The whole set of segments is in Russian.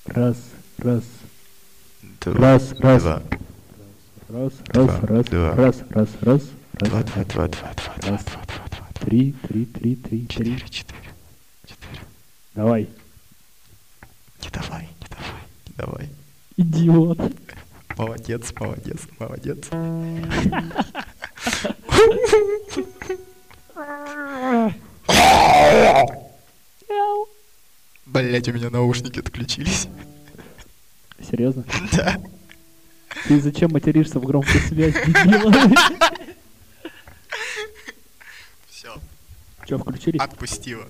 Раз, раз. Два. Раз, раз. Два. Раз, Два, раз, раз. два. Раз, раз, раз. Два, Раз. два, два, два, два, два, Раз. два, два, два. Три, три, три, три, три. Четыре, четыре. Четыре. Давай. Не давай, не давай, не давай. Идиот. Молодец, молодец, молодец. Блять, у меня наушники отключились. Серьезно? Да. Ты зачем материшься в громкую связь, дебил? Все, Че, включились? отпустила.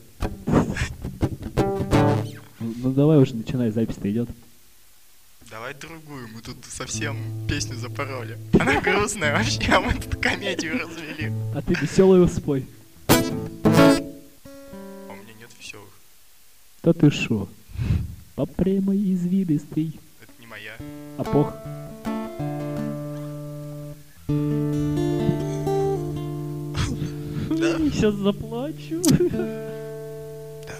Ну давай уже начинай, запись-то идет. Давай другую, мы тут совсем песню запороли. Она грустная вообще, а мы тут комедию развели. А ты веселую спой. А у меня нет веселых. Да ты шо? По прямой извилистой. Это не моя. А пох. Да? Сейчас заплачу. Да.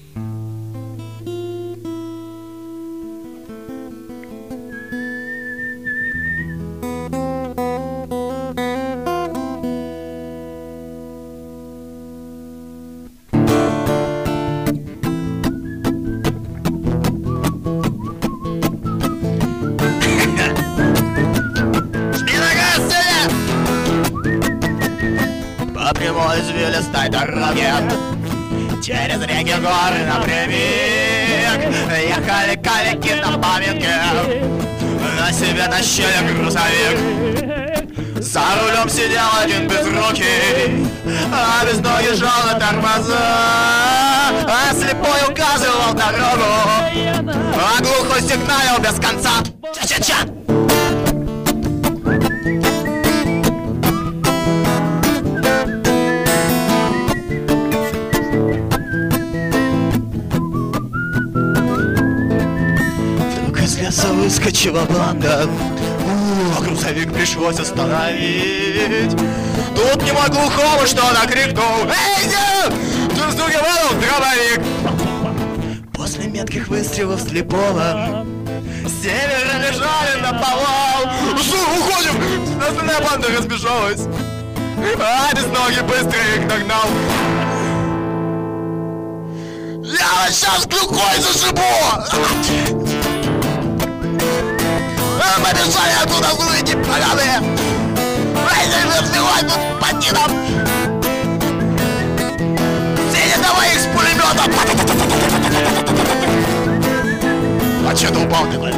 По прямой извилистой дороге через реки, горы напрямик ехали калики на памятке. На себе тащили грузовик. За рулем сидел один безрукий, а без ноги жал на тормоза. А слепой указывал дорогу, а глухой сигналил без конца. Ча-ча-ча! Из леса выскочила банда. А грузовик пришлось остановить. Тут не могу глухого, что накрикнул: «Эй, ты вздугивал дробовик!» После метких выстрелов слепого с севера лежали на повал. Что, уходим? Остальная банда разбежалась, а без ноги быстро их догнал. Я вас сейчас клюкой зашибу! Побежали оттуда, злые поганые! Эй, разбивай тут бандитов! Сидит давай их с пулемета! А че ты упал такой?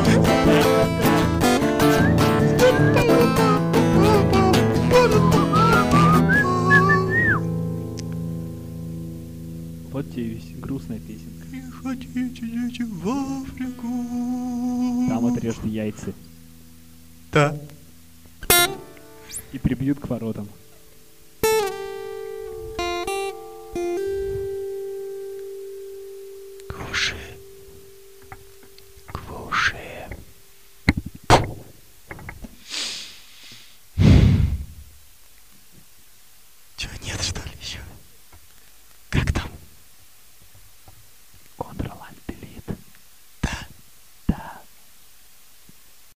Вот тебе грустная песенка. Не хотите дети в Африку? Там отрежут яйца Да. и прибьют к воротам. Кушай.